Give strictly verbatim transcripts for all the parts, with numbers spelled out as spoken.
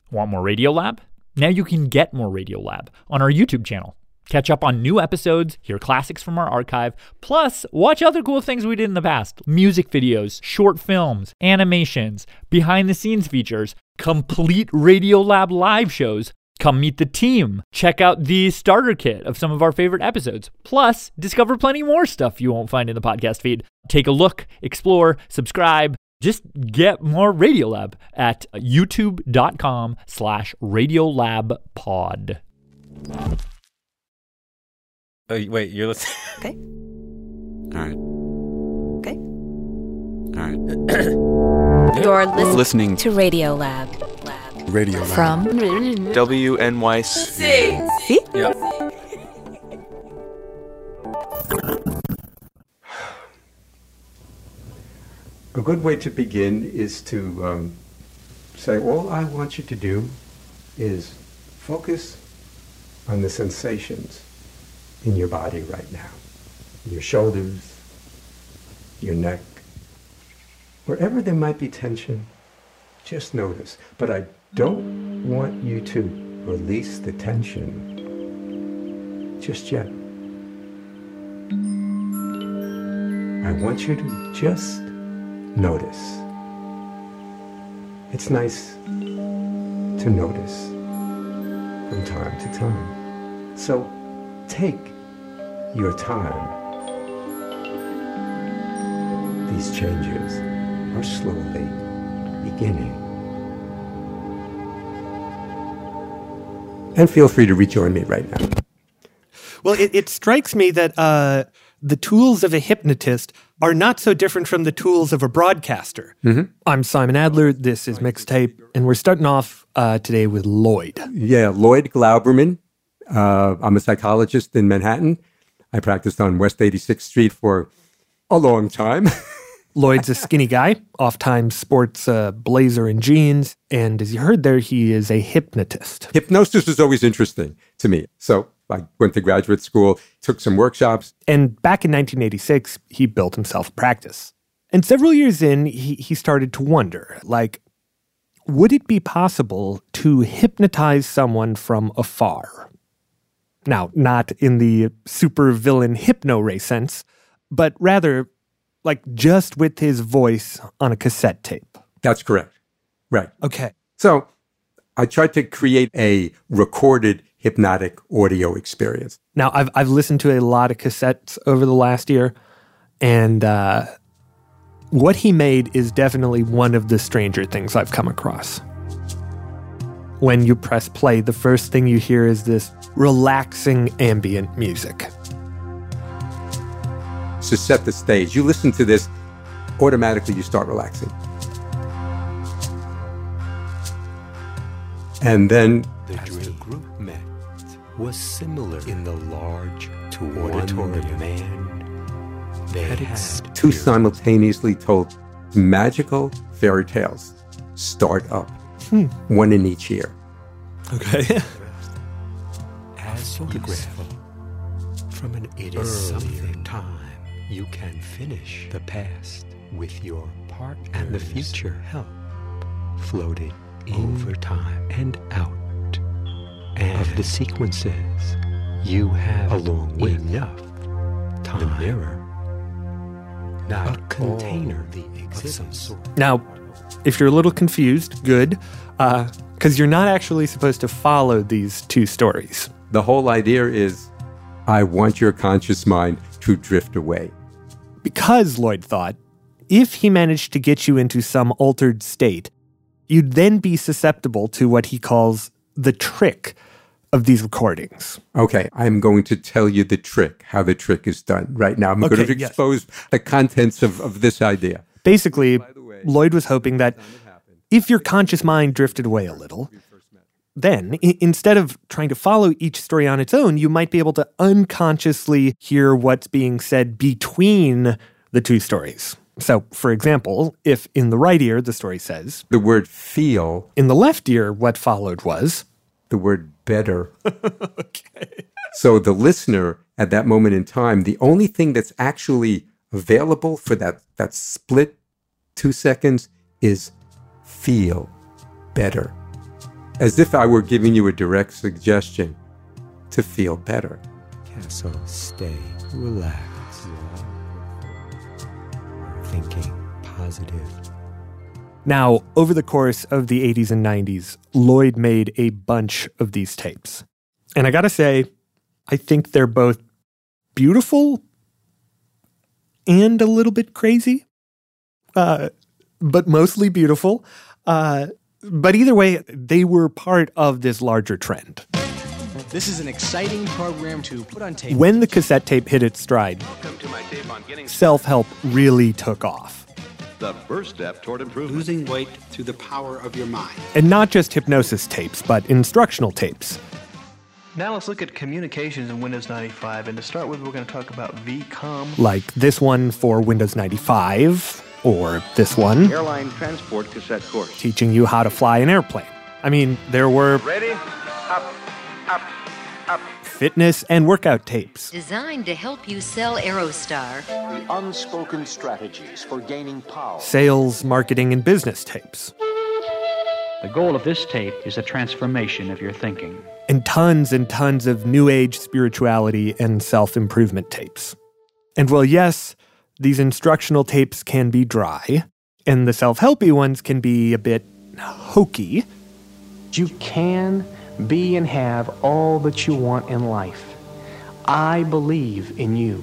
Want more Radiolab? Now you can get more Radiolab on our YouTube channel. Catch up on new episodes, hear classics from our archive, plus watch other cool things we did in the past. Music videos, short films, animations, behind-the-scenes features, complete Radiolab live shows. Come meet the team. Check out the starter kit of some of our favorite episodes. Plus, discover plenty more stuff you won't find in the podcast feed. Take a look, explore, subscribe. Just get more Radiolab at youtube.com slash radiolabpod. Oh, wait, you're listening? Okay. All right. Okay. All right. You're listening, Listening to Radiolab. Lab. Radiolab. From W N Y C. See? Yep. A good way to begin is to um, say, all I want you to do is focus on the sensations in your body right now. Your shoulders, your neck, wherever there might be tension, just notice. But I don't want you to release the tension just yet. I want you to just notice. It's nice to notice from time to time. So take your time. These changes are slowly beginning. And feel free to rejoin me right now. Well, it, it strikes me that uh, the tools of a hypnotist are not so different from the tools of a broadcaster. Mm-hmm. I'm Simon Adler. This is Mixtape. And we're starting off uh, today with Lloyd. Yeah, Lloyd Glauberman. Uh, I'm a psychologist in Manhattan. I practiced on West eighty-sixth Street for a long time. Lloyd's a skinny guy, oftentimes sports a blazer and jeans. And as you heard there, he is a hypnotist. Hypnosis was always interesting to me. So I went to graduate school, took some workshops. And back in nineteen eighty-six, he built himself a practice. And several years in, he, he started to wonder, like, would it be possible to hypnotize someone from afar? Now, not in the supervillain hypno-ray sense, but rather like just with his voice on a cassette tape. That's correct. Right. Okay. So I tried to create a recorded hypnotic audio experience. Now, I've I've listened to a lot of cassettes over the last year, and uh, what he made is definitely one of the stranger things I've come across. When you press play, the first thing you hear is this relaxing ambient music. To set the stage, you listen to this, automatically you start relaxing. And then The dream group met was similar in the large to auditorium. Man, they had, had two simultaneously told magical fairy tales start up, Hmm. one in each ear. Okay. as photographed from an it is something time you can finish the past with your part and the future help floated over time and out and of the sequences you have along with enough time. The mirror, not a container, the existence. Now, if you're a little confused, good, because uh, you're not actually supposed to follow these two stories. The whole idea is, I want your conscious mind to drift away. Because, Lloyd thought, if he managed to get you into some altered state, you'd then be susceptible to what he calls the trick of these recordings. Okay, I'm going to tell you the trick, how the trick is done right now. I'm Okay, going to yes. expose the contents of, of this idea. Basically, By the way, Lloyd was hoping that if your conscious mind drifted away a little, then I- instead of trying to follow each story on its own, you might be able to unconsciously hear what's being said between the two stories. So, for example, if in the right ear the story says, The word feel, in the left ear what followed was, the word better. okay. So the listener at that moment in time, the only thing that's actually available for that, that split two seconds is feel better. as if I were giving you a direct suggestion to feel better. So stay relaxed. Thinking positive. Now, over the course of the eighties and nineties, Lloyd made a bunch of these tapes. And I gotta say, I think they're both beautiful and a little bit crazy, uh, but mostly beautiful. Uh, but either way, they were part of this larger trend. This is an exciting program to put on tape. When the cassette tape hit its stride, self-help really took off. The first step toward improvement. Losing weight through the power of your mind. And not just hypnosis tapes, but instructional tapes. Now let's look at communications in Windows ninety-five. And to start with, we're going to talk about V COM. Like this one for Windows ninety-five, or this one. Airline transport cassette course. Teaching you how to fly an airplane. I mean, there were... Ready? Up, up, up. Fitness and workout tapes. Designed to help you sell Aerostar. The unspoken strategies for gaining power. Sales, marketing, and business tapes. The goal of this tape is a transformation of your thinking. And tons and tons of new age spirituality and self-improvement tapes. And well, yes, these instructional tapes can be dry, and the self-helpy ones can be a bit hokey. You can be and have all that you want in life. I believe in you.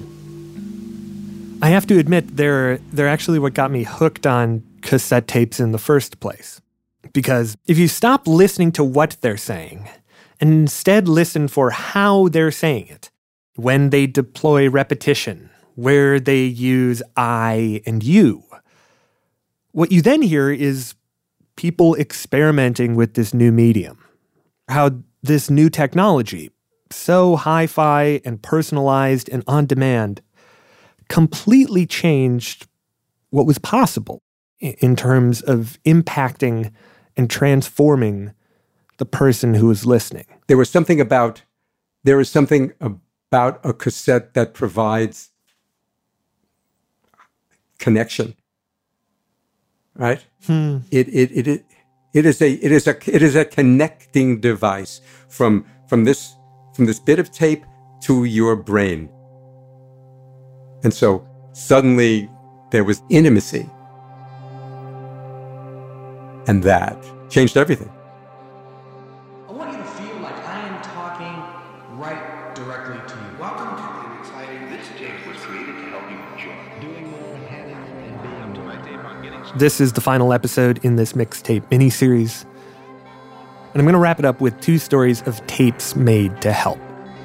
I have to admit, they're, they're actually what got me hooked on cassette tapes in the first place. Because if you stop listening to what they're saying, and instead listen for how they're saying it, when they deploy repetition, where they use I and you, what you then hear is people experimenting with this new medium. How this new technology, so hi-fi and personalized and on-demand, completely changed what was possible in terms of impacting and transforming the person who was listening. There was something about, there is something about a cassette that provides connection, right? Hmm. It, it, it, it, It is a it is a it is a connecting device from from this from this bit of tape to your brain. And so suddenly there was intimacy. And that changed everything. I want you to feel like I am talking right directly to you. Welcome to an exciting... This tape was created to help you enjoy. Doing more, having, and being. Up to my tape on getting... This is the final episode in this mixtape miniseries. And I'm going to wrap it up with two stories of tapes made to help.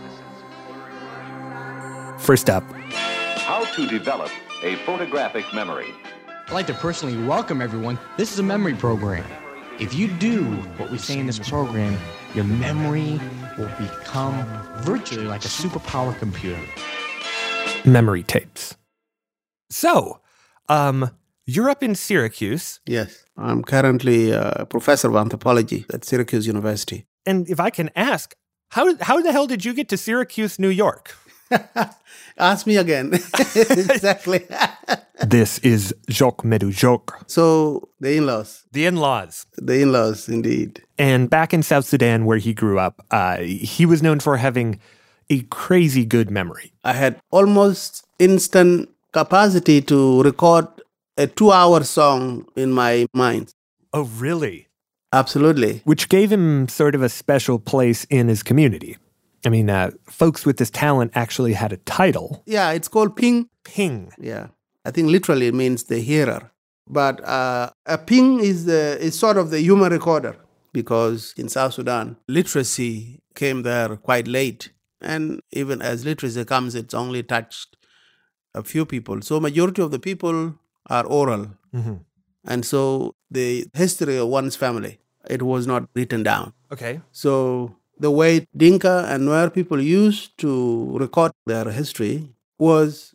First up. How to develop a photographic memory. I'd like to personally welcome everyone. This is a memory program. If you do what we say in this program, your memory will become virtually like a superpower computer. Memory tapes. So, um... you're up in Syracuse. Yes, I'm currently a professor of anthropology at Syracuse University. And if I can ask, how how the hell did you get to Syracuse, New York? Ask me again. Exactly. This is Jacques Medou-Jacques. So, the in-laws. The in-laws. The in-laws, indeed. And back in South Sudan, where he grew up, uh, he was known for having a crazy good memory. I had almost instant capacity to record a two-hour song in my mind. Oh, really? Absolutely. Which gave him sort of a special place in his community. I mean, uh, folks with this talent actually had a title. Yeah, it's called ping. Ping. Yeah. I think literally it means the hearer. But uh, a ping is, the, is sort of the human recorder, because in South Sudan, literacy came there quite late. And even as literacy comes, it's only touched a few people. So majority of the people are oral. Mm-hmm. And so the history of one's family, it was not written down. Okay. So the way Dinka and Nuer people used to record their history was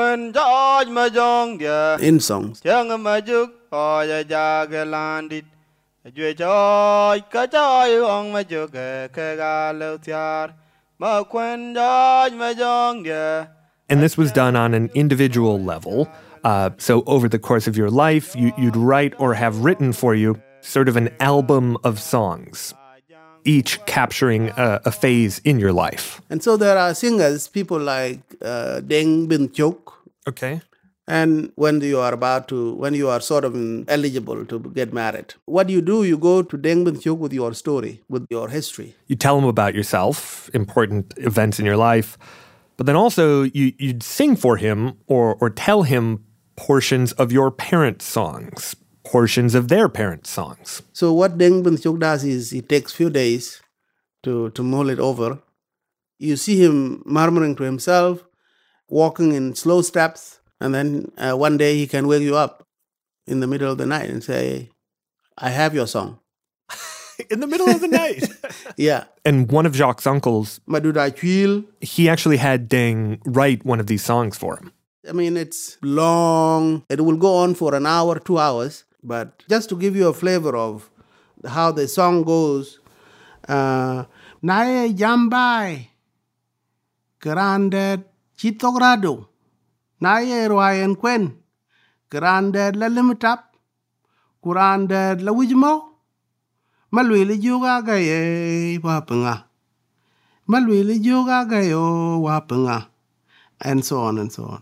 in songs. And this was done on an individual level. Uh, so over the course of your life, you, you'd write or have written for you sort of an album of songs. each capturing a, a phase in your life. And so there are singers, people like uh, Deng Bin Chok. Okay. And when you are about to, when you are sort of eligible to get married, what do you do? You go to Deng Bin Chok with your story, with your history. You tell him about yourself, important events in your life, but then also you, you'd sing for him or, or tell him portions of your parents' songs, portions of their parents' songs. So what Deng Bin Chok does is he takes few days to, to mull it over. You see him murmuring to himself, walking in slow steps. And then uh, one day he can wake you up in the middle of the night and say, I have your song. In the middle of the night? Yeah. And one of Jacques' uncles, Madhuda Chwil, he actually had Deng write one of these songs for him. I mean, it's long. It will go on for an hour, two hours. But just to give you a flavor of how the song goes, uh, Nae Jambai, Grandad Chitogrado. Naye Ryan Quen, Grandad la Limitap, Grandad la Wijmo, Malwili Juga Gaye Wapanga, Malwili Juga Gayo Wapanga, and so on and so on.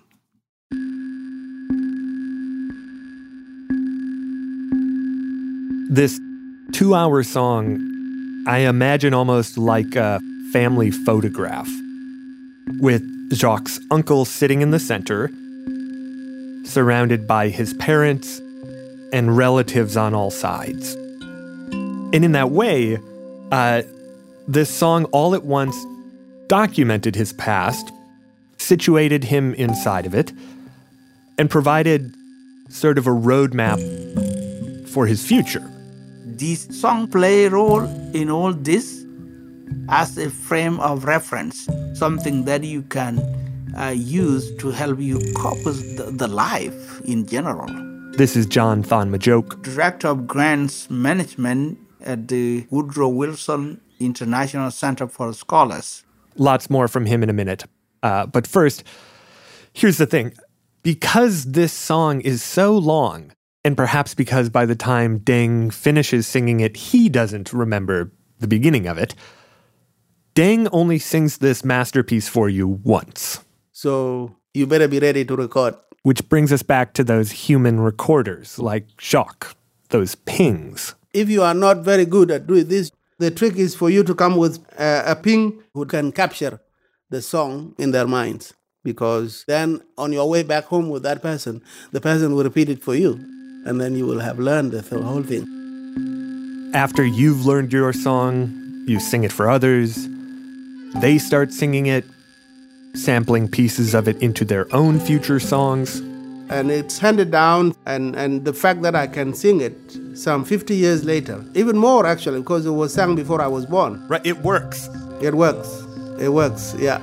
This two-hour song, I imagine almost like a family photograph, with Jacques' uncle sitting in the center, surrounded by his parents and relatives on all sides. And in that way, uh, this song all at once documented his past, situated him inside of it, and provided sort of a roadmap for his future. This song play a role in all this as a frame of reference, something that you can uh, use to help you cope with the, the life in general. This is John Thon Majok, Director of Grants Management at the Woodrow Wilson International Center for Scholars. Lots more from him in a minute. Uh, but first, here's the thing. Because this song is so long, and perhaps because by the time Deng finishes singing it, he doesn't remember the beginning of it, Deng only sings this masterpiece for you once. So you better be ready to record. Which brings us back to those human recorders like Jacques, those pings. If you are not very good at doing this, the trick is for you to come with a, a ping who can capture the song in their minds. Because then on your way back home with that person, the person will repeat it for you. And then you will have learned the whole thing. After you've learned your song, you sing it for others. They start singing it, sampling pieces of it into their own future songs. And it's handed down, and, and the fact that I can sing it some fifty years later, even more actually, because it was sung before I was born. Right, it works. It works. It works, yeah.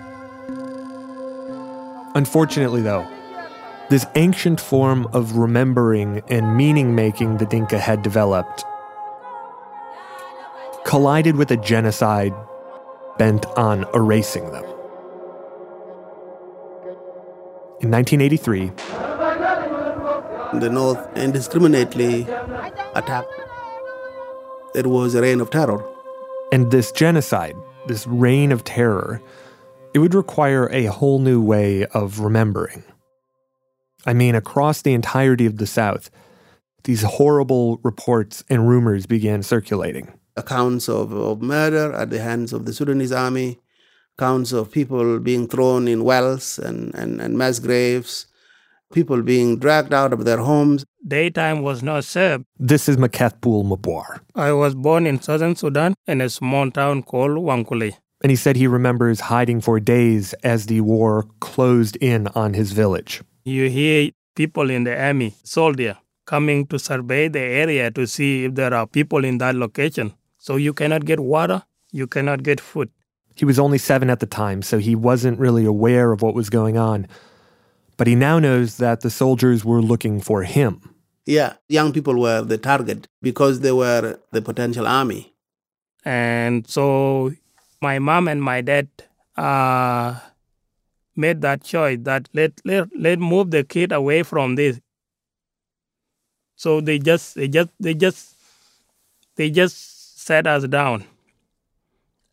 Unfortunately, though, this ancient form of remembering and meaning-making the Dinka had developed collided with a genocide bent on erasing them. In nineteen eighty-three, the North indiscriminately attacked. It was a reign of terror. And this genocide, this reign of terror, it would require a whole new way of remembering. I mean, across the entirety of the South, these horrible reports and rumors began circulating. Accounts of, of murder at the hands of the Sudanese army, accounts of people being thrown in wells and, and, and mass graves, people being dragged out of their homes. Daytime was not safe. This is Makethbul Mabwar. I was born in southern Sudan in a small town called Wankule. And he said he remembers hiding for days as the war closed in on his village. You hear people in the army, soldier, coming to survey the area to see if there are people in that location. So you cannot get water, you cannot get food. He was only seven at the time, so he wasn't really aware of what was going on. But he now knows that the soldiers were looking for him. Yeah, young people were the target because they were the potential army. And so my mom and my dad uh, made that choice that let, let let move the kid away from this. So they just they just they just they just set us down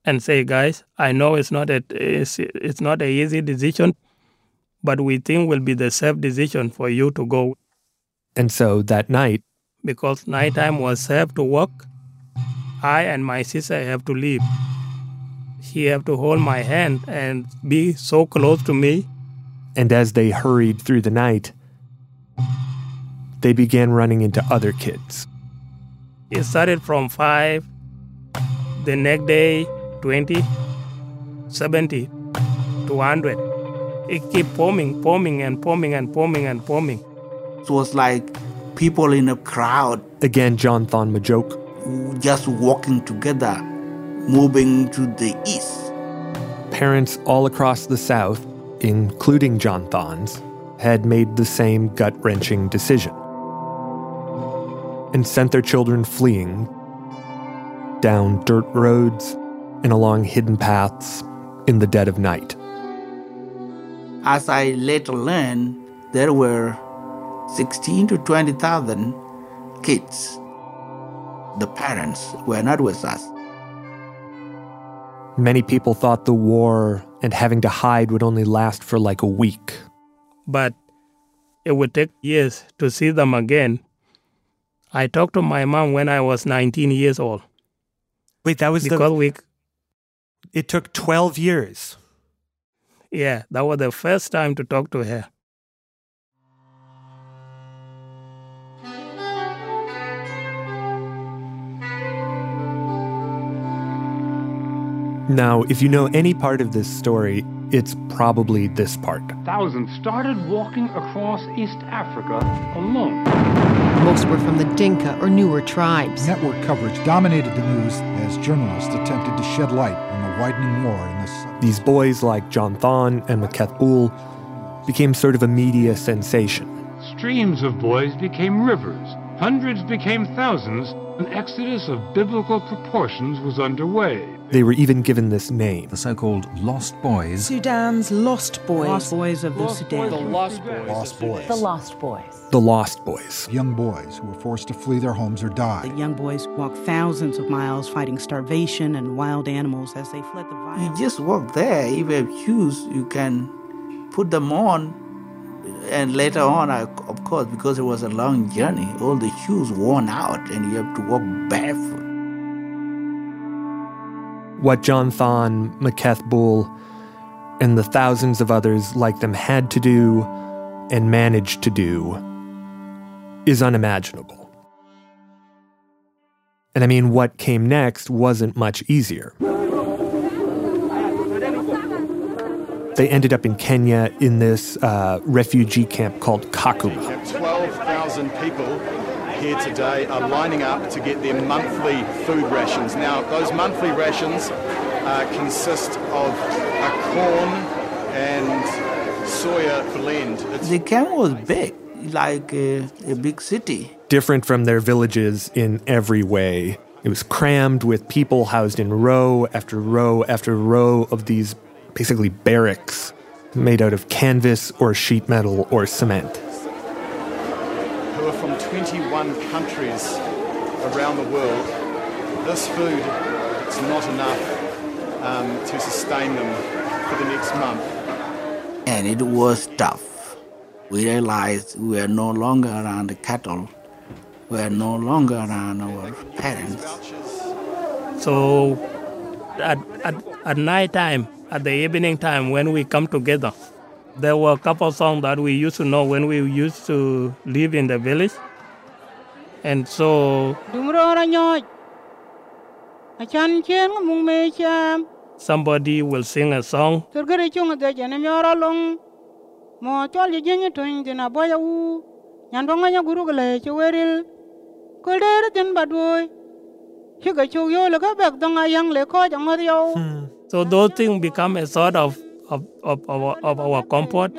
and say, guys, I know it's not a it's, it's not an easy decision, but we think will be the safe decision for you to go. And so that night, because nighttime was safe to walk, I and my sister have to leave. She have to hold my hand and be so close to me. And as they hurried through the night, they began running into other kids. It started from five, the next day, twenty, seventy, to one hundred. It kept forming, forming, and forming, and forming, and forming. It was like people in a crowd. Again, John Thon Majok. Just walking together, moving to the east. Parents all across the South, including John Thon's, had made the same gut-wrenching decision and sent their children fleeing down dirt roads and along hidden paths in the dead of night. As I later learned, there were sixteen to twenty thousand kids. The parents were not with us. Many people thought the war and having to hide would only last for like a week. But it would take years to see them again. I talked to my mom when I was nineteen years old. Wait, that was because the... we... It took twelve years. Yeah, that was the first time to talk to her. Now, if you know any part of this story, it's probably this part. Thousands started walking across East Africa alone. Most were from the Dinka or newer tribes. Network coverage dominated the news as journalists attempted to shed light on the widening war in this. These boys like John Thon and Maketh Bull became sort of a media sensation. Streams of boys became rivers. Hundreds became thousands. An exodus of biblical proportions was underway. They were even given this name. The so-called Lost Boys. Sudan's Lost Boys. Lost Boys of the Sudan. The Lost Boys. Lost Boys. The Lost Boys. The Lost Boys. Young boys who were forced to flee their homes or die. The young boys walked thousands of miles fighting starvation and wild animals as they fled the violence. You just walk there. If you have shoes, you can put them on. And later on, I, of course, because it was a long journey, all the shoes worn out and you have to walk barefoot. What John Thon, Maketh Bull, and the thousands of others like them had to do and managed to do is unimaginable. And I mean, what came next wasn't much easier. They ended up in Kenya in this uh, refugee camp called Kakuma. twelve thousand people here today are lining up to get their monthly food rations. Now, those monthly rations uh, consist of a corn and soya blend. It's the camp was big, like a, a big city. Different from their villages in every way. It was crammed with people housed in row after row after row of these basically barracks made out of canvas or sheet metal or cement. Who are from twenty-one countries around the world. This food is not enough um, to sustain them for the next month. And it was tough. We realized we were no longer around the cattle. We were no longer around our parents. So at, at, at night time, at the evening time when we come together, there were a couple of songs that we used to know when we used to live in the village. And so somebody will sing a song. Hmm. So those things become a sort of of, of, of, our, of our comfort.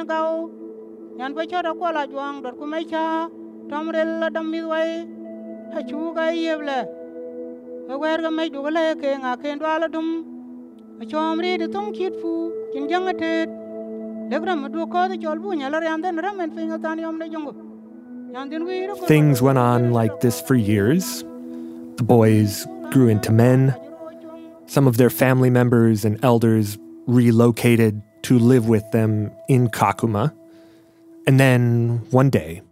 Things went on like this for years. The boys grew into men. Some of their family members and elders relocated to live with them in Kakuma. And then, one day...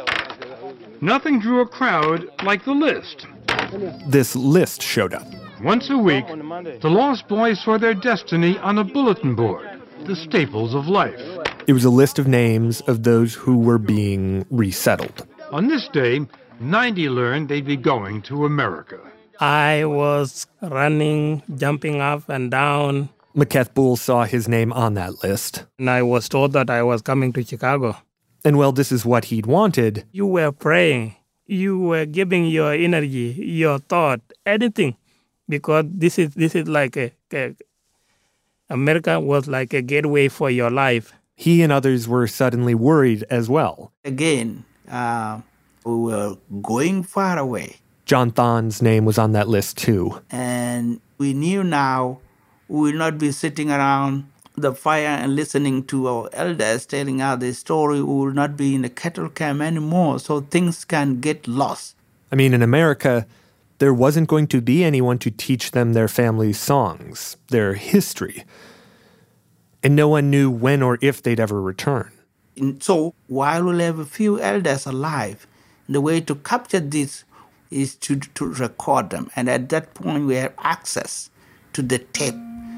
Nothing drew a crowd like the list. This list showed up. Once a week, the Lost Boys saw their destiny on a bulletin board, the staples of life. It was a list of names of those who were being resettled. On this day, ninety learned they'd be going to America. I was running, jumping up and down. Maketh Bull saw his name on that list. And I was told that I was coming to Chicago. And well, this is what he'd wanted. You were praying. You were giving your energy, your thought, anything. Because this is this is like a, a America was like a gateway for your life. He and others were suddenly worried as well. Again, uh, we were going far away. John Thon's name was on that list too. And we knew now we will not be sitting around the fire and listening to our elders telling us the story. We will not be in a cattle camp anymore, so things can get lost. I mean, in America, there wasn't going to be anyone to teach them their family's songs, their history. And no one knew when or if they'd ever return. And so, while we'll have a few elders alive, the way to capture this is to, to record them. And at that point, we have access to the tape,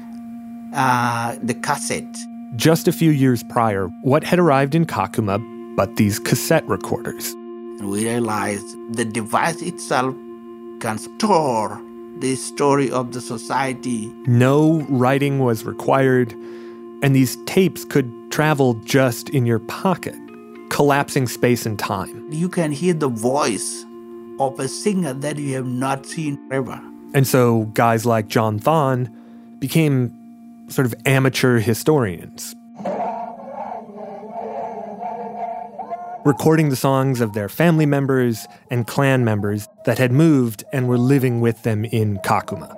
uh, the cassette. Just a few years prior, what had arrived in Kakuma but these cassette recorders? And we realized the device itself can store the story of the society. No writing was required, and these tapes could travel just in your pocket, collapsing space and time. You can hear the voice of a singer that you have not seen ever. And so guys like John Thon became sort of amateur historians, recording the songs of their family members and clan members that had moved and were living with them in Kakuma.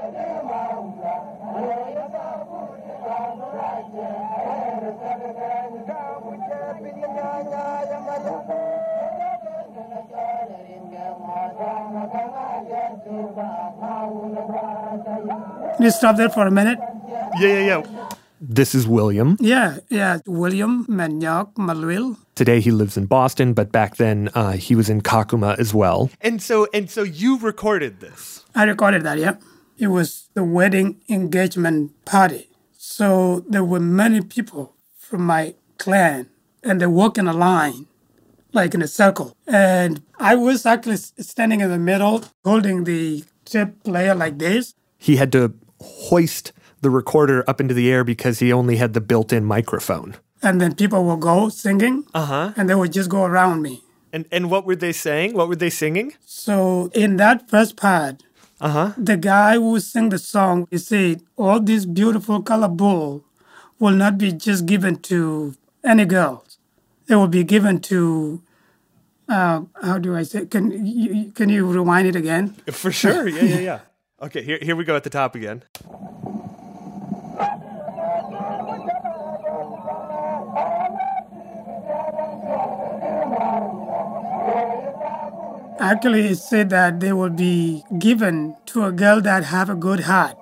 Can you stop there for a minute? Yeah, yeah, yeah. This is William. Yeah, yeah. William Manyok Malwil. Today he lives in Boston, but back then uh, he was in Kakuma as well. And so, and so you recorded this? I recorded that, yeah. It was the wedding engagement party. So there were many people from my clan, and they walk in a line, like in a circle. And I was actually standing in the middle, holding the tape player like this. He had to hoist the recorder up into the air because he only had the built-in microphone. And then people will go singing, uh-huh. and they would just go around me. And and what were they saying? What were they singing? So in that first part, uh-huh. the guy who sang the song, he said, all this beautiful color bull will not be just given to any girls. It will be given to, uh, how do I say, can you, can you rewind it again? For sure, yeah, yeah, yeah. Okay, here, here we go at the top again. Actually, it said that they will be given to a girl that have a good heart.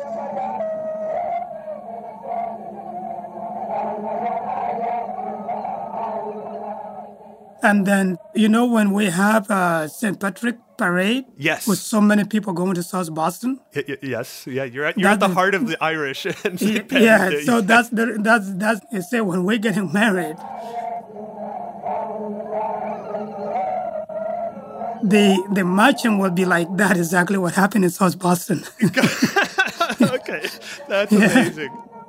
And then, you know, when we have a Saint Patrick parade, yes, with so many people going to South Boston. Y- y- yes, yeah, you're at, you're at the heart of the Irish. And Saint yeah, Day. So that's the, that's that's it. Say when we're getting married, the the marching will be like that. Exactly what happened in South Boston. Okay, that's yeah. amazing.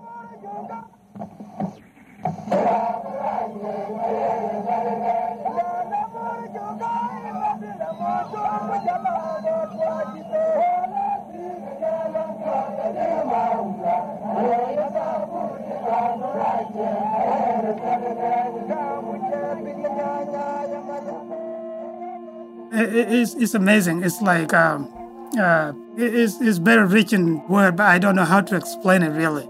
It's, it's amazing. It's like, um, uh, it's, it's very rich in word, but I don't know how to explain it really.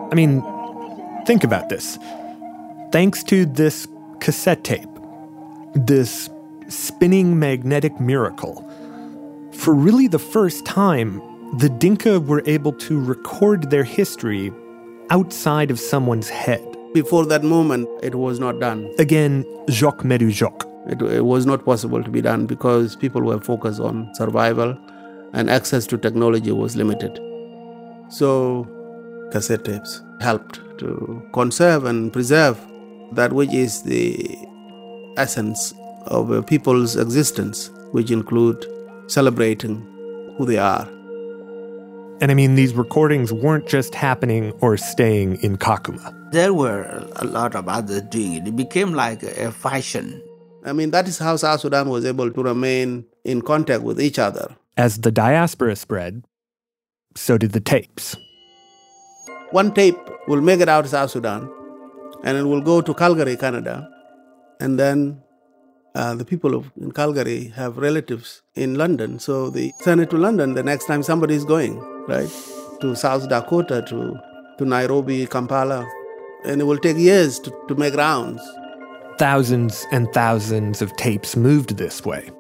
I mean, think about this. Thanks to this cassette tape, this spinning magnetic miracle, for really the first time, the Dinka were able to record their history outside of someone's head. Before that moment, it was not done. Again, Jacques Médu-Jacques. It, it was not possible to be done because people were focused on survival and access to technology was limited. So, cassette tapes helped to conserve and preserve that which is the essence of a people's existence, which include celebrating who they are. And I mean, these recordings weren't just happening or staying in Kakuma. There were a lot of others doing it. It became like a fashion. I mean, that is how South Sudan was able to remain in contact with each other. As the diaspora spread, so did the tapes. One tape will make it out of South Sudan, and it will go to Calgary, Canada, and then uh, the people of, in Calgary have relatives in London, so they send it to London the next time somebody is going, right? To South Dakota, to, to Nairobi, Kampala, and it will take years to, to make rounds. Thousands and thousands of tapes moved this way.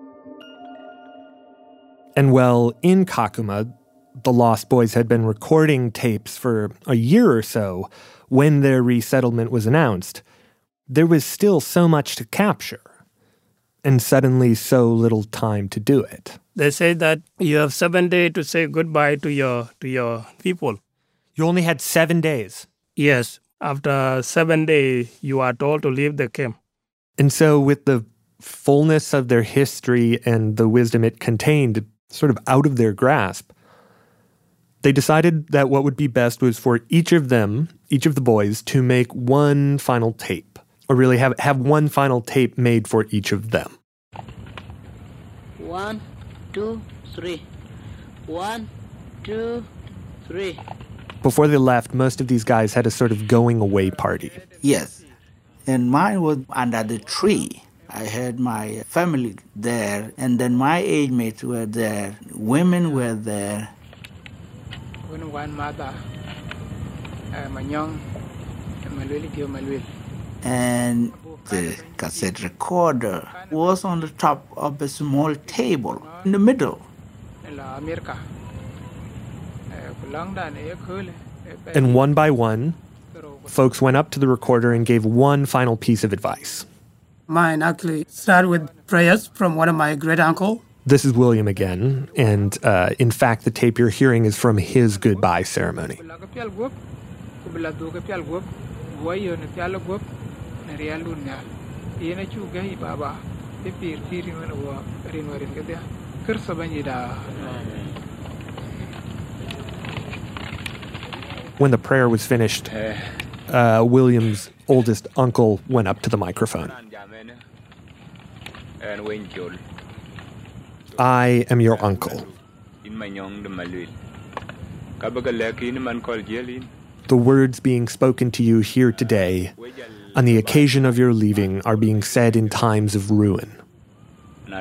And well, in Kakuma, the Lost Boys had been recording tapes for a year or so when their resettlement was announced. There was still so much to capture, and suddenly so little time to do it. They say that you have seven days to say goodbye to your to your people. You only had seven days? Yes. After seven days, you are told to leave the camp. And so with the fullness of their history and the wisdom it contained sort of out of their grasp, they decided that what would be best was for each of them, each of the boys, to make one final tape, or really have, have one final tape made for each of them. One, two, three. One, two, three. Before they left, most of these guys had a sort of going-away party. Yes. And mine was under the tree. I had my family there, and then my age mates were there. Women were there. One mother, Manyong, and the cassette recorder was on the top of a small table in the middle. And one by one, folks went up to the recorder and gave one final piece of advice. Mine actually started with prayers from one of my great-uncle. This is William again, and uh, in fact, the tape you're hearing is from his goodbye ceremony. When the prayer was finished, uh, William's oldest uncle went up to the microphone. I am your uncle. The words being spoken to you here today, on the occasion of your leaving, are being said in times of ruin. But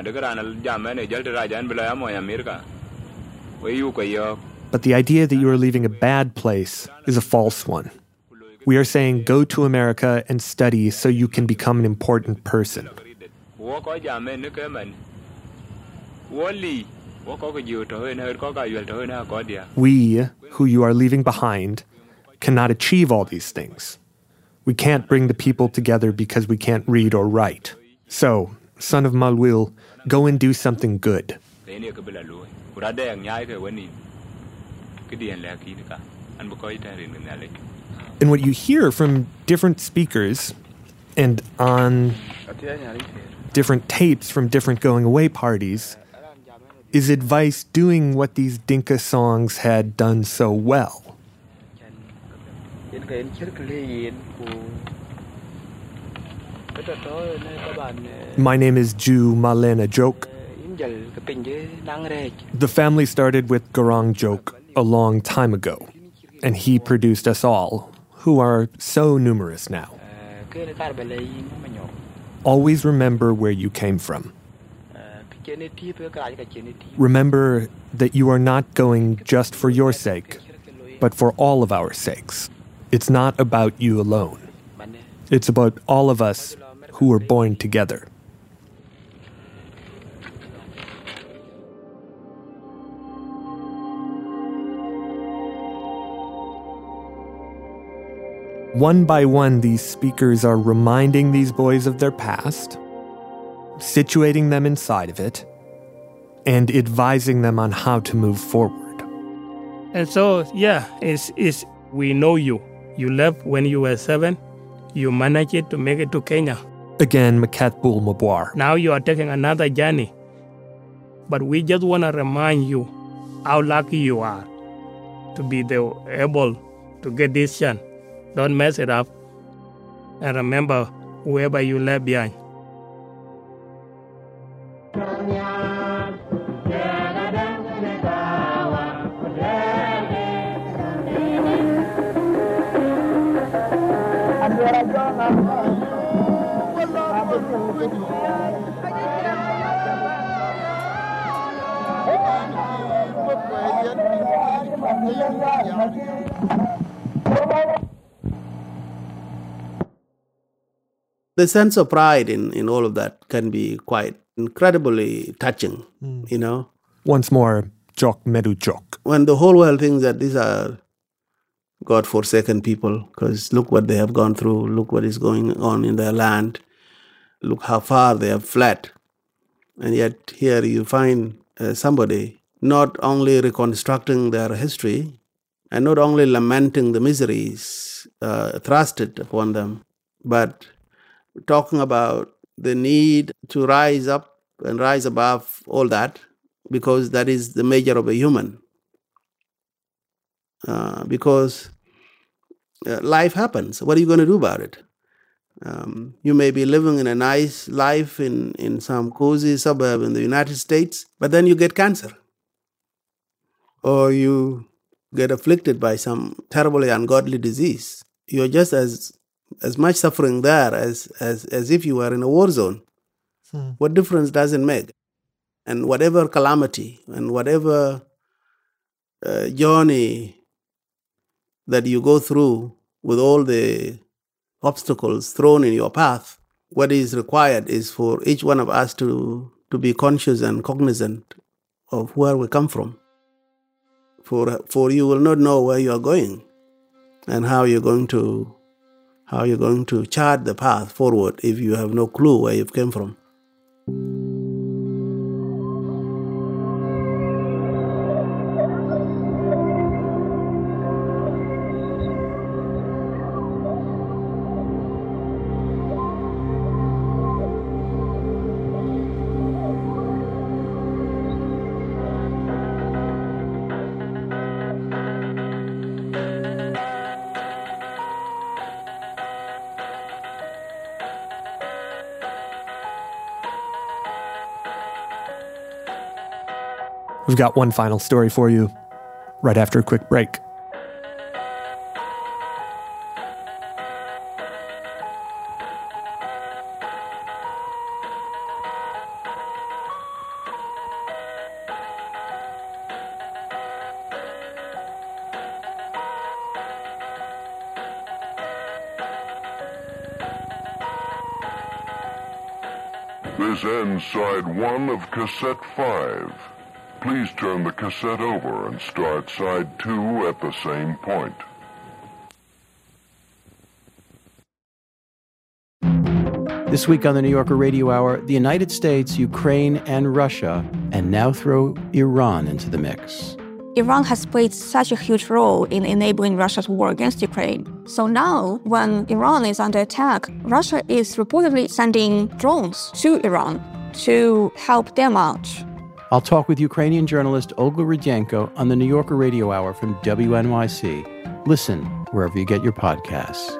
the idea that you are leaving a bad place is a false one. We are saying go to America and study so you can become an important person. We, who you are leaving behind, cannot achieve all these things. We can't bring the people together because we can't read or write. So, son of Malwil, go and do something good. And what you hear from different speakers and on different tapes from different going-away parties is advice doing what these Dinka songs had done so well. My name is Ju Malena Jok. The family started with Garang Jok a long time ago, and he produced us all, who are so numerous now. Always remember where you came from. Remember that you are not going just for your sake, but for all of our sakes. It's not about you alone. It's about all of us who were born together. One by one, these speakers are reminding these boys of their past, situating them inside of it, and advising them on how to move forward. And so, yeah, it's, it's, we know you. You left when you were seven. You managed it to make it to Kenya. Again, Maket Bull Mabwar. Now you are taking another journey. But we just want to remind you how lucky you are to be the, able to get this chance. Don't mess it up. And remember whoever you left behind. The sense of pride in, in all of that can be quite incredibly touching, mm. you know. Once more, Jok Medu Jok. When the whole world thinks that these are God-forsaken people, because look what they have gone through, look what is going on in their land, look how far they have fled. And yet here you find uh, somebody not only reconstructing their history and not only lamenting the miseries uh, thrusted upon them, but talking about the need to rise up and rise above all that, because that is the measure of a human. Uh, because uh, life happens. What are you going to do about it? Um, you may be living in a nice life in, in some cozy suburb in the United States, but then you get cancer. Or you get afflicted by some terribly ungodly disease. You're just as as much suffering there as, as, as if you were in a war zone. Hmm. What difference does it make? And whatever calamity and whatever uh, journey that you go through with all the obstacles thrown in your path, what is required is for each one of us to, to be conscious and cognizant of where we come from. For, for you will not know where you are going and how you're going to how you're going to chart the path forward if you have no clue where you've come from. We've got one final story for you right after a quick break. This ends side one of cassette five. Please turn the cassette over and start side two at the same point. This week on the New Yorker Radio Hour, the United States, Ukraine, and Russia, and now throw Iran into the mix. Iran has played such a huge role in enabling Russia's war against Ukraine. So now, when Iran is under attack, Russia is reportedly sending drones to Iran to help them out. I'll talk with Ukrainian journalist Olga Rudyanko on the New Yorker Radio Hour from W N Y C. Listen wherever you get your podcasts.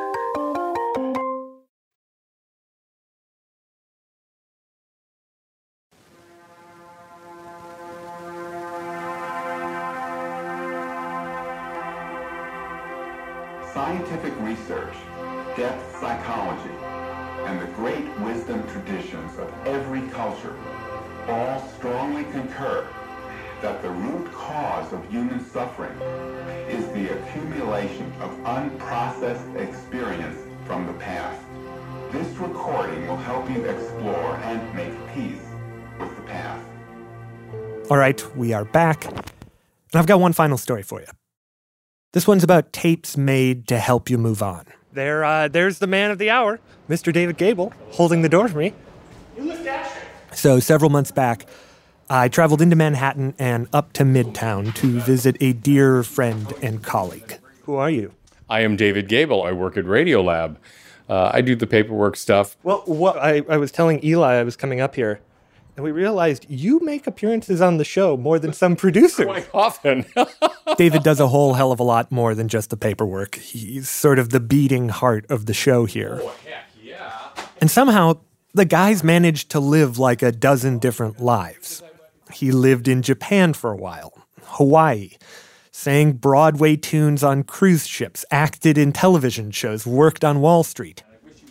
Scientific research, depth psychology, and the great wisdom traditions of every culture all strongly concur that the root cause of human suffering is the the accumulation of unprocessed experience from the past. This recording will help you explore and make peace with the past. All right, we are back. And I've got one final story for you. This one's about tapes made to help you move on. There, uh, there's the man of the hour, Mister David Gable, holding the door for me. You look dashing. So several months back, I traveled into Manhattan and up to Midtown to visit a dear friend and colleague. Who are you? I am David Gable. I work at Radiolab. Uh, I do the paperwork stuff. Well, what I, I was telling Eli I was coming up here, and we realized you make appearances on the show more than some producers. Quite often. David does a whole hell of a lot more than just the paperwork. He's sort of the beating heart of the show here. Oh, heck yeah. And somehow, the guy's managed to live like a dozen different lives. He lived in Japan for a while, Hawaii, sang Broadway tunes on cruise ships, acted in television shows, worked on Wall Street.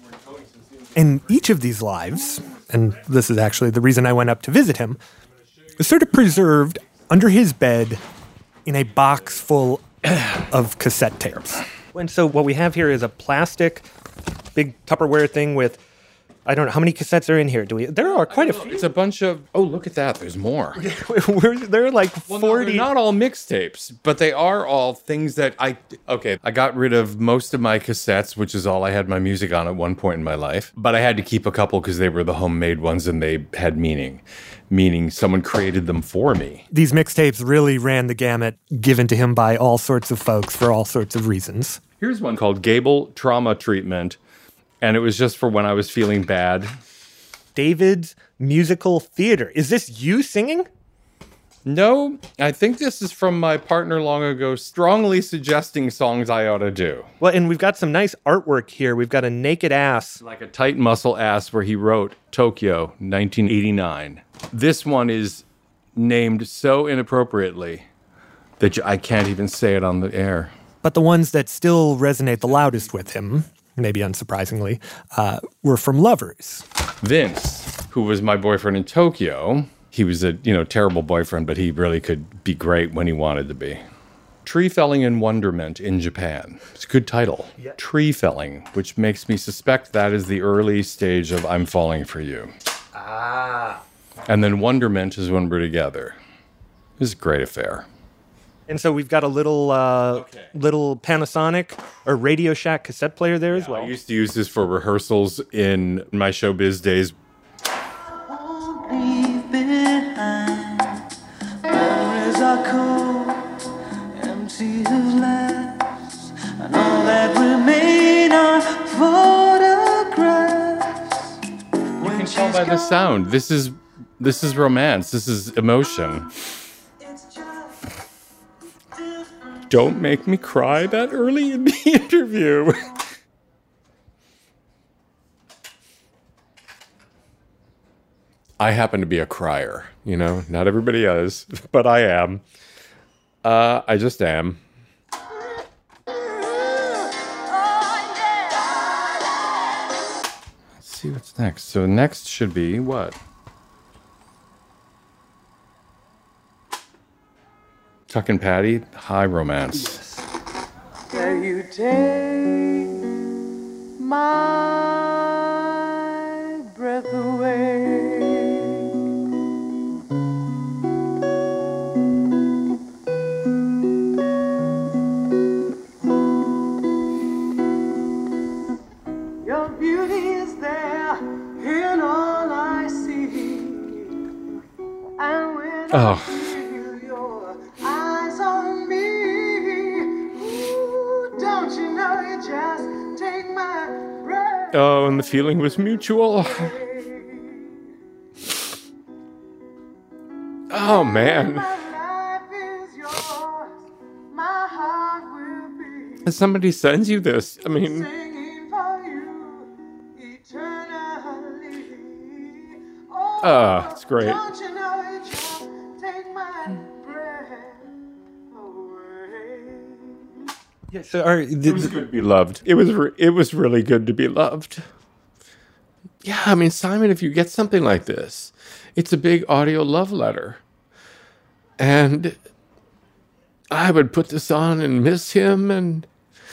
And each of these lives, and this is actually the reason I went up to visit him, was sort of preserved under his bed in a box full of cassette tapes. And so what we have here is a plastic, big Tupperware thing with, I don't know, how many cassettes are in here? Do we? There are quite a few. It's a bunch of, oh, look at that, there's more. There are like well, forty. No, they're not all mixtapes, but they are all things that I, okay, I got rid of most of my cassettes, which is all I had my music on at one point in my life. But I had to keep a couple because they were the homemade ones and they had meaning. Meaning someone created them for me. These mixtapes really ran the gamut, given to him by all sorts of folks for all sorts of reasons. Here's one called Gable Trauma Treatment. And it was just for when I was feeling bad. David's Musical Theater. Is this you singing? No, I think this is from my partner long ago, strongly suggesting songs I ought to do. Well, and we've got some nice artwork here. We've got a naked ass. Like a tight muscle ass where he wrote Tokyo, nineteen eighty-nine. This one is named so inappropriately that I can't even say it on the air. But the ones that still resonate the loudest with him, maybe unsurprisingly, uh, were from Lovers. Vince, who was my boyfriend in Tokyo, he was a, you know, terrible boyfriend, but he really could be great when he wanted to be. Tree Felling in Wonderment in Japan. It's a good title. Yeah. Tree Felling, which makes me suspect that is the early stage of I'm Falling for You. Ah. And then Wonderment is when we're together. It was a great affair. And so we've got a little uh, okay. little Panasonic or Radio Shack cassette player there yeah, as well. I used to use this for rehearsals in my showbiz days. Leave behind memories are cold, empty of laughs, and all that remain are photographs. You can tell by the sound. This is this is romance. This is emotion. Don't make me cry that early in the interview. I happen to be a crier, you know, not everybody is, but I am. Uh, I just am. Let's see what's next. So next should be what? Tuck and Patty, High Romance. Yes. Can you take my breath away? Your beauty is there in all I see. And when oh. I eyes on me. Ooh, don't you know you just take my breath. Oh, and the feeling was mutual. Oh, man. My life is yours. My heart will be. Somebody sends you this. I mean, Singing for you eternally. Oh, uh, it's great. Don't you know you just take my Yeah, so are, the, it was good to be loved. It was re- it was really good to be loved. Yeah, I mean, Simon, if you get something like this, it's a big audio love letter. And I would put this on and miss him and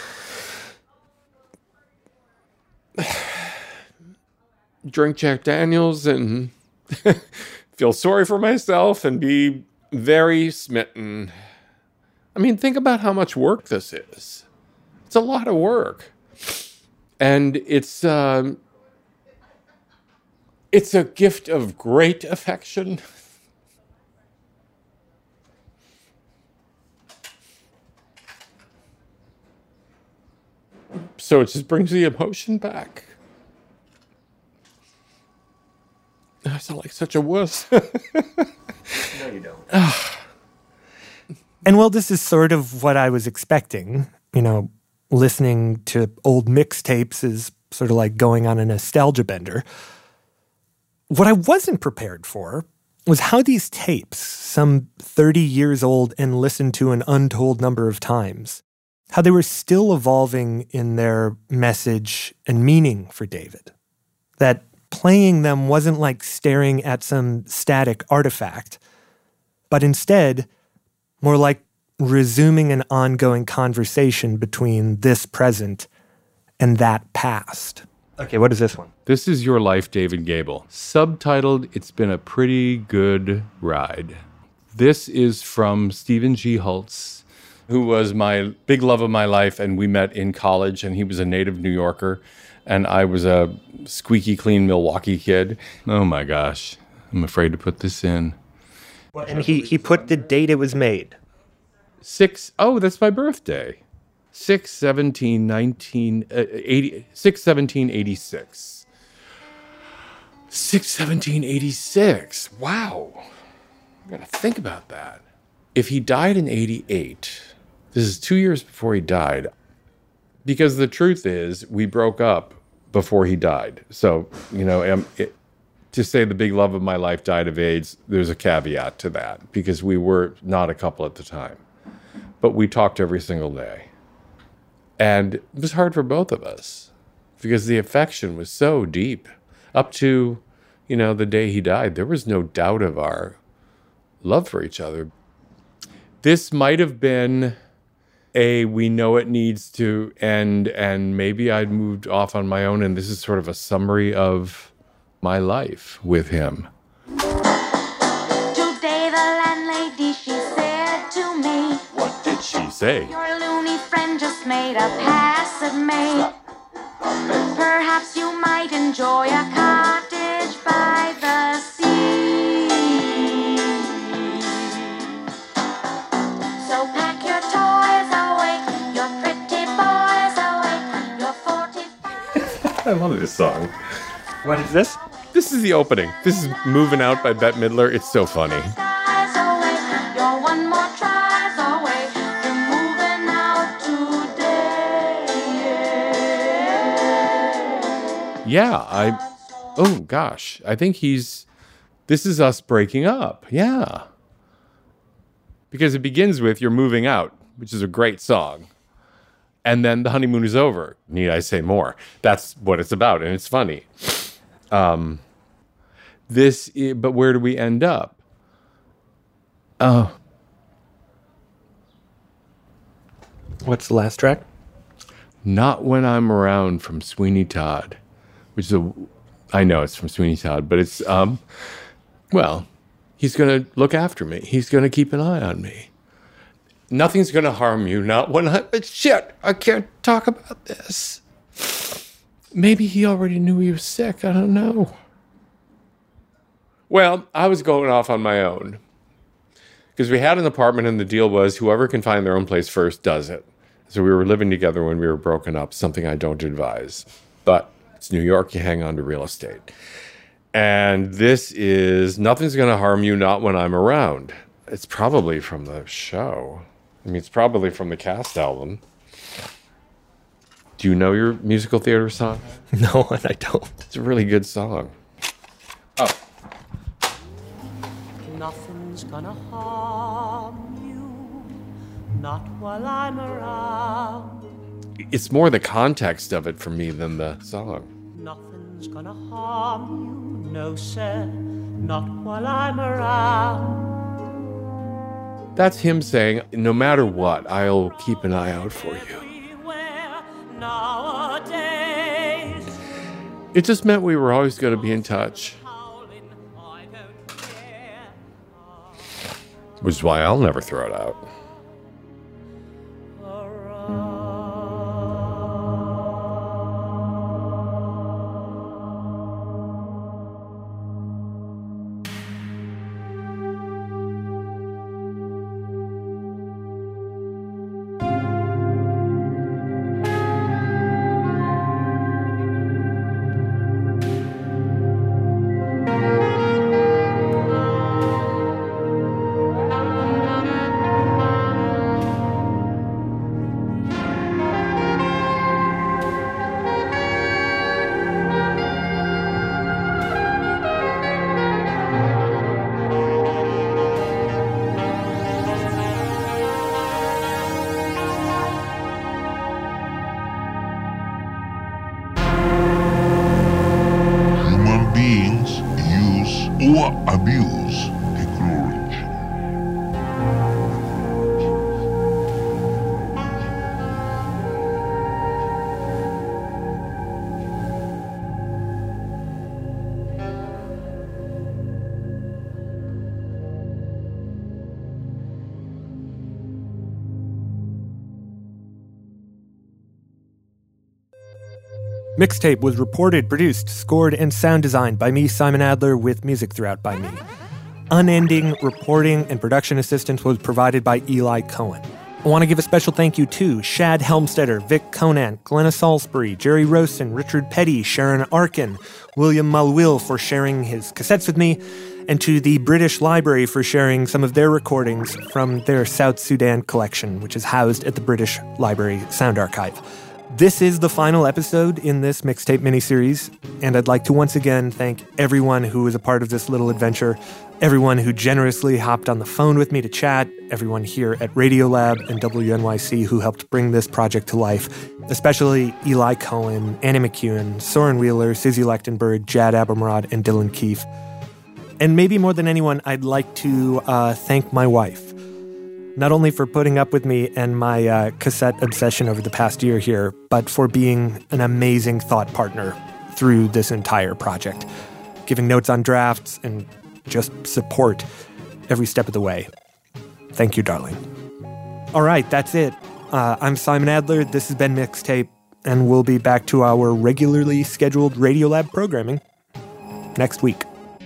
drink Jack Daniels and feel sorry for myself and be very smitten. I mean, think about how much work this is. It's a lot of work. And it's um, it's a gift of great affection. So it just brings the emotion back. I sound like such a wuss. No, you don't. And well, this is sort of what I was expecting. You know, listening to old mixtapes is sort of like going on a nostalgia bender. What I wasn't prepared for was how these tapes, some thirty years old and listened to an untold number of times, how they were still evolving in their message and meaning for David. That playing them wasn't like staring at some static artifact, but instead more like resuming an ongoing conversation between this present and that past. Okay, what is this one? This is Your Life, David Gable. Subtitled, It's Been a Pretty Good Ride. This is from Stephen G. Holtz, who was my big love of my life, and we met in college, and he was a native New Yorker, and I was a squeaky clean Milwaukee kid. Oh my gosh, I'm afraid to put this in. And he, he put the date it was made. Six, oh, that's my birthday. six seventeen nineteen eighty six seventeen eighty-six. six seventeen eighty-six. Wow. I gotta think about that. If he died in eighty-eight, this is two years before he died, because the truth is we broke up before he died. So, you know, um, it, to say the big love of my life died of AIDS, there's a caveat to that, because we were not a couple at the time. But we talked every single day. And it was hard for both of us because the affection was so deep. Up to, you know, the day he died, there was no doubt of our love for each other. This might have been a we know it needs to end, and maybe I'd moved off on my own, and this is sort of a summary of my life with him. Today the landlady, she said to me, What did she say? your loony friend just made a pass at me. Perhaps you might enjoy a cottage by the sea. So pack your toys away, your pretty boys away, your forty. I love this song. What is this? This is the opening. This is Moving Out by Bette Midler. It's so funny. Guys away, you're one more tries away, you're moving out today. Yeah, I, oh gosh, I think he's, this is us breaking up. Yeah. Because it begins with You're Moving Out, which is a great song. And then The Honeymoon Is Over. Need I say more? That's what it's about, and it's funny. Um, this, is, but where do we end up? Oh. What's the last track? Not When I'm Around from Sweeney Todd, which is a, I know it's from Sweeney Todd, but it's, um, well, he's going to look after me. He's going to keep an eye on me. Nothing's going to harm you, not when I, but shit, I can't talk about this. Maybe he already knew he was sick. I don't know. Well, I was going off on my own because we had an apartment and the deal was whoever can find their own place first does it. So we were living together when we were broken up, something I don't advise. But it's New York, you hang on to real estate. And this is Nothing's Gonna Harm You, Not When I'm Around. It's probably from the show. I mean, it's probably from the Cast album. Do you know your musical theater song? No, and I don't. It's a really good song. Oh. Nothing's gonna harm you, not while I'm around. It's more the context of it for me than the song. Nothing's gonna harm you, no sir, not while I'm around. That's him saying, no matter what, I'll keep an eye out for you. It just meant we were always going to be in touch. Which is why I'll never throw it out. or abuse technology. Mixtape was reported, produced, scored, and sound designed by me, Simon Adler, with music throughout by me. Unending reporting and production assistance was provided by Eli Cohen. I want to give a special thank you to Shad Helmstetter, Vic Conant, Glenna Salisbury, Jerry Rosen, Richard Petty, Sharon Arkin, William Mulwill for sharing his cassettes with me, and to the British Library for sharing some of their recordings from their South Sudan collection, which is housed at the British Library Sound Archive. This is the final episode in this mixtape miniseries, and I'd like to once again thank everyone who was a part of this little adventure, everyone who generously hopped on the phone with me to chat, everyone here at Radiolab and W N Y C who helped bring this project to life, especially Eli Cohen, Annie McEwen, Soren Wheeler, Susie Lechtenberg, Jad Abumrad, and Dylan Keefe. And maybe more than anyone, I'd like to uh, thank my wife. Not only for putting up with me and my uh, cassette obsession over the past year here, but for being an amazing thought partner through this entire project, giving notes on drafts and just support every step of the way. Thank you, darling. All right, that's it. Uh, I'm Simon Adler. This has been Mixtape, and we'll be back to our regularly scheduled Radiolab programming next week.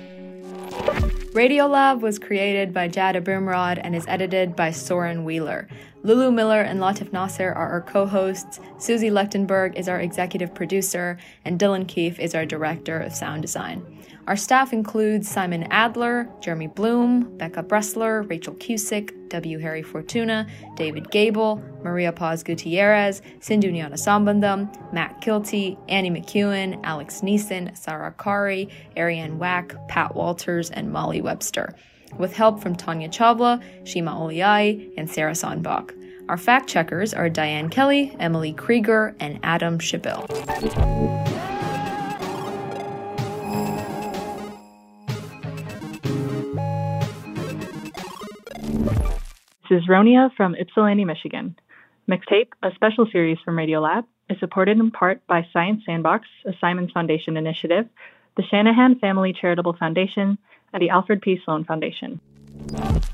Radiolab was created by Jad Abumrad and is edited by Soren Wheeler. Lulu Miller and Latif Nasser are our co-hosts, Susie Lechtenberg is our executive producer, and Dylan Keefe is our director of sound design. Our staff includes Simon Adler, Jeremy Bloom, Becca Bressler, Rachel Cusick, W. Harry Fortuna, David Gable, Maria Paz Gutierrez, Sindhu Sambandam, Matt Kilty, Annie McEwen, Alex Neeson, Sarah Kari, Ariane Wack, Pat Walters, and Molly Webster, with help from Tanya Chavla, Shima Oliai, and Sarah Sonbach. Our fact checkers are Diane Kelly, Emily Krieger, and Adam Chappell. This is Ronia from Ypsilanti, Michigan. Mixtape, a special series from Radiolab, is supported in part by Science Sandbox, a Simons Foundation initiative, the Shanahan Family Charitable Foundation, and the Alfred P. Sloan Foundation.